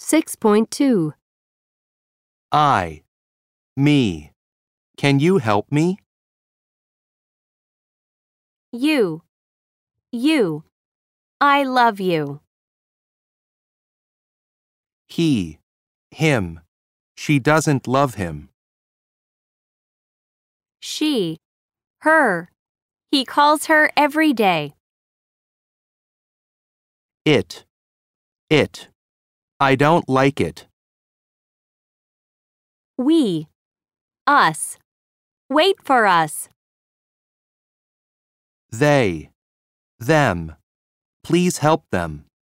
6.2. I, me. Can you help me? You. I love you. He, him. She doesn't love him. She. Her. He calls her every day. It. I don't like it. We. Us. Wait for us. They, them. Please help them.